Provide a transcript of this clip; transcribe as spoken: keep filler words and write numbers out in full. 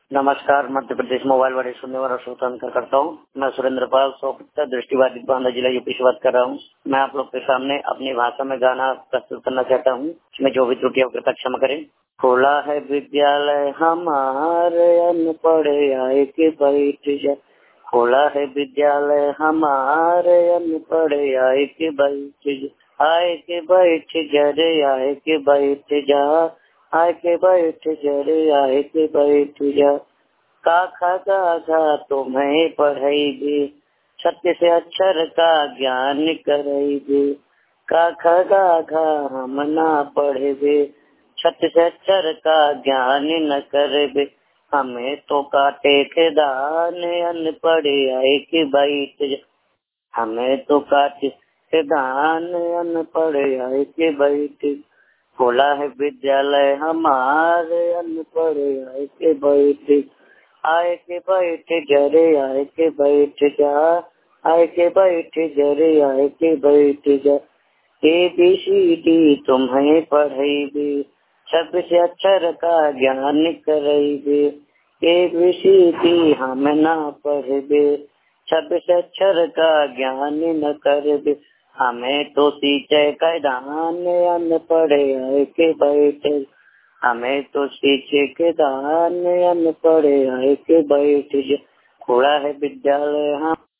नमस्कार, मध्य प्रदेश मोबाइल वाले सुनने वाला श्रोता करता हूँ। मैं सुरेंद्र पाल सौ प्रतिशत दृष्टिबाधित बांदा जिला यूपी से बात कर रहा हूँ। मैं आप लोग के सामने अपनी भाषा में गाना प्रस्तुत करना चाहता हूँ। इसमें जो भी त्रुटि है कृपया क्षमा करें। खोला है विद्यालय हमारे अनपढ़ आए के बैठ जा, खोला है विद्यालय हमारे अनपढ़ आए के बैठ जा, आए के बैठ जा रे आए के बैठ जा, आए के बैठ जा रे आए के बैठ जा। का खा गा गा तुम्हें पढ़ाई, सत्य से अक्षर का ज्ञान कराई। का खा गा गा हम ना पढ़े, सत्य से अक्षर का ज्ञान न करे। हमें तो काटे के दाने अनपढ़ आए के बैठ जा, हमें तो काटे के दाने अनपढ़ आए के बैठ। खोला है विद्यालय हमारे अनपढ़ आए के बैठ, आए के बैठ जरे आए के बैठ जा, आए के बैठ जरे आए के बैठ जा। ए बी सी डी तुम्हें पढ़ाई, सबसे अक्षर का ज्ञान कराई। ए बी सी डी हम ना पढ़े, सबसे अक्षर का ज्ञान न करे। हमें तो सींचे कैदान अनपढ़ आए के बैठे, हमें तो सींचे के दान अनपढ़ आए के बैठ। खोला है विद्यालय हम